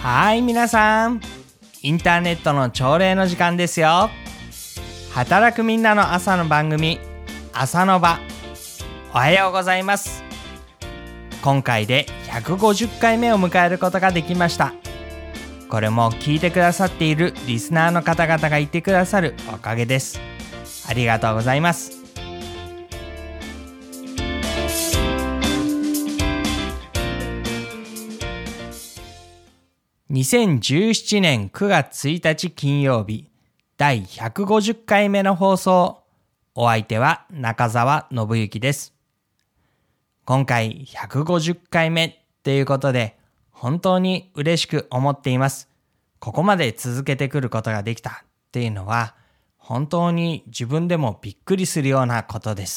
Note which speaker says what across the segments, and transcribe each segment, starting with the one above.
Speaker 1: 皆さん、インターネットの朝礼の時間ですよ。働くみんなの朝の番組、朝の場。おはようございます。今回で150回目を迎えることができました。これも聞いてくださっているリスナーの方々がいてくださるおかげです。ありがとうございます。2017年9月1日金曜日、第150回目の放送。お相手は中澤信之です。今回150回目ということで、本当に嬉しく思っています。ここまで続けてくることができたっていうのは、本当に自分でもびっくりするようなことです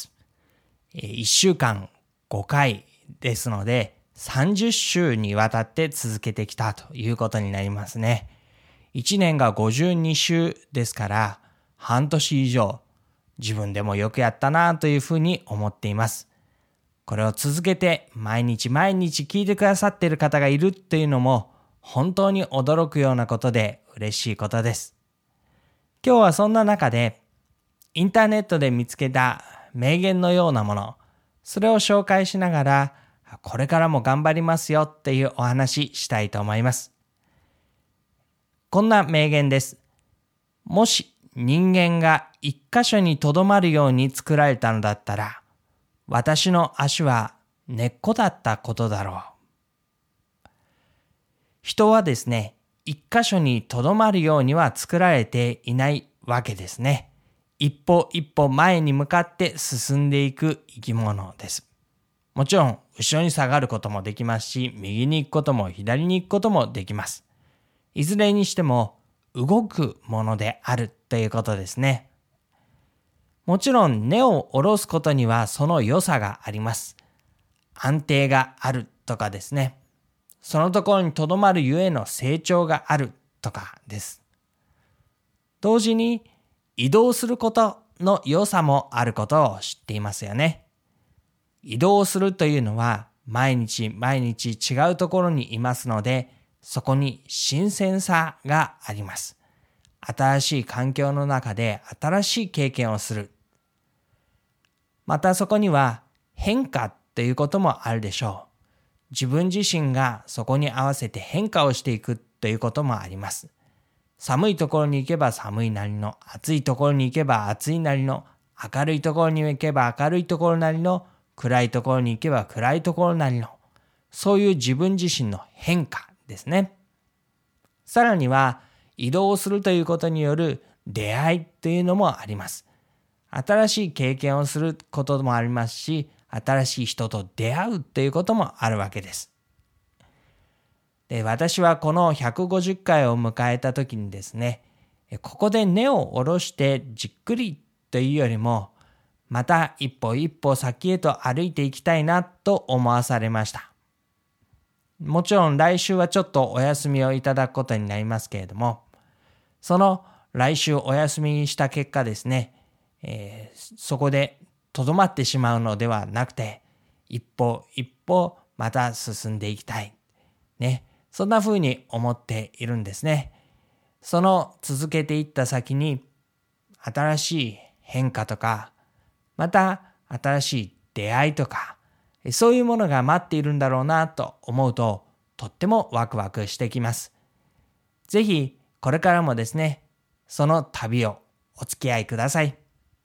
Speaker 1: 。1週間5回ですので、30週にわたって続けてきたということになりますね。1年が52週ですから、半年以上、自分でもよくやったなというふうに思っています。これを続けて毎日聞いてくださっている方がいるというのも、本当に驚くようなことで嬉しいことです。今日はそんな中で、インターネットで見つけた名言のようなもの、それを紹介しながら、これからも頑張りますよっていうお話したいと思います。こんな名言です。もし人間が一箇所にとどまるように作られたのだったら、私の足は根っこだったことだろう。人はですね、一箇所にとどまるようには作られていないわけですね。一歩一歩前に向かって進んでいく生き物です。もちろん後ろに下がることもできますし、右に行くことも左に行くこともできます。いずれにしても動くものであるということですね。もちろん根を下ろすことにはその良さがあります。安定があるとかですね。そのところにとどまるゆえの成長があるとかです。同時に移動することの良さもあることを知っていますよね。移動するというのは毎日違うところにいますので、そこに新鮮さがあります。新しい環境の中で新しい経験をする。またそこには変化ということもあるでしょう。自分自身がそこに合わせて変化をしていくということもあります。寒いところに行けば寒いなりの、暑いところに行けば暑いなりの、明るいところに行けば明るいところなりの、暗いところに行けば暗いところなりの、そういう自分自身の変化ですね。さらには移動するということによる出会いというのもあります。新しい経験をすることもありますし、新しい人と出会うということもあるわけです。で、私はこの150回を迎えた時にですね、ここで根を下ろしてじっくりというよりも、また一歩一歩先へと歩いていきたいなと思わされました。もちろん来週はちょっとお休みをいただくことになりますけれども、その来週お休みした結果ですね、そこでとどまってしまうのではなくて、一歩一歩また進んでいきたい。ね、そんな風に思っているんですね。その続けていった先に、新しい変化とか、また新しい出会いとか、そういうものが待っているんだろうなと思うと、とってもワクワクしてきます。ぜひこれからもですね、その旅をお付き合いください。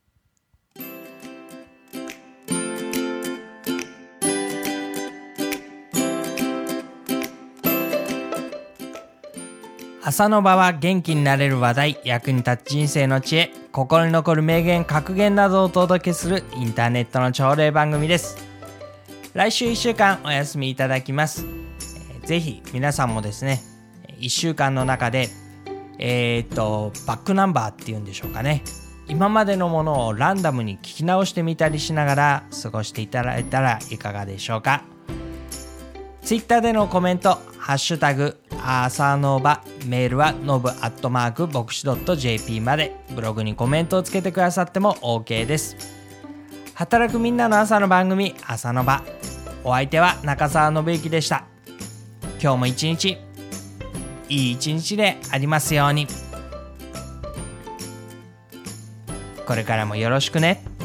Speaker 1: 朝の場は元気になれる話題、役に立つ人生の知恵、心に残る名言、格言などをお届けするインターネットの朝礼番組です。来週1週間お休みいただきます。ぜひ皆さんもですね、1週間の中で、バックナンバーっていうんでしょうかね。今までのものをランダムに聞き直してみたりしながら過ごしていただいたらいかがでしょうか。ツイッターでのコメント、ハッシュタグ朝の場、メールはnobu@bokushi .jp まで、ブログにコメントをつけてくださっても OK です。働くみんなの朝の番組、朝の場。お相手は中澤信之でした。今日も一日いい一日でありますように。これからもよろしくね。